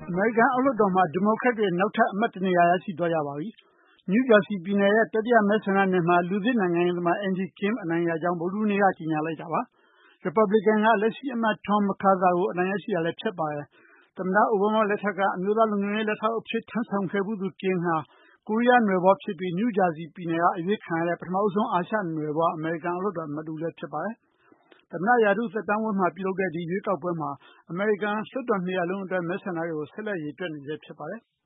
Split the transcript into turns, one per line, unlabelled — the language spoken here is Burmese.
အမေရိကန်အောက်လွှတ်တော်မှာ ဒီမိုကရက်တွေနောက်ထပ်အမတ်တနေရာရရှိသွားကြပါပြီ။ နယူးဂျာစီပြည်နယ်ရဲ့တတိယမဲဆန္ဒနယ်မှာ လူသစ်နိုင်ငံရေးသမား Angie Kim အနိုင်ရကြောင်း ဗုဒ္ဓဟူးနေ့ကကြေညာလိုက်တာပါ။ ရီပတ်ဘလစ်ကန်က လက်ရှိအမတ် Tom McCarther ကိုအနိုင်ရရှိတာလည်းဖြစ်ပါတယ်။ သမ္မတအိုဘားမားလက်ထက်က အမျိုးသားလုံခြုံရေးလက်ထောက်အဖြစ်ထမ်းဆောင်ခဲ့ဖူးသူ Kim ဟာ ကိုရီးယားနွယ်ဖွားဖြစ်ပြီး နယူးဂျာစီပြည်နယ်ကအရွေးခံရတဲ့ ပထမဆုံး အာရှနွယ်ဖွား အမေရိကန်အောက်လွှတ်တော်အမတ်တဦးလည်းဖြစ်ပါတယ်။ သမ္မတရာထူးသက်တမ်းဝက်မှာပြုလုပ်တဲ့ဒီရွေးကောက်ပွဲမှာ အမေရိကန်လွှတ်တော်နှစ်ရပ်လုံးအတွက် မဲဆန္ဒတွေကို ဆက်လက်ရေတွက်နေဆဲဖြစ်ပါတယ်။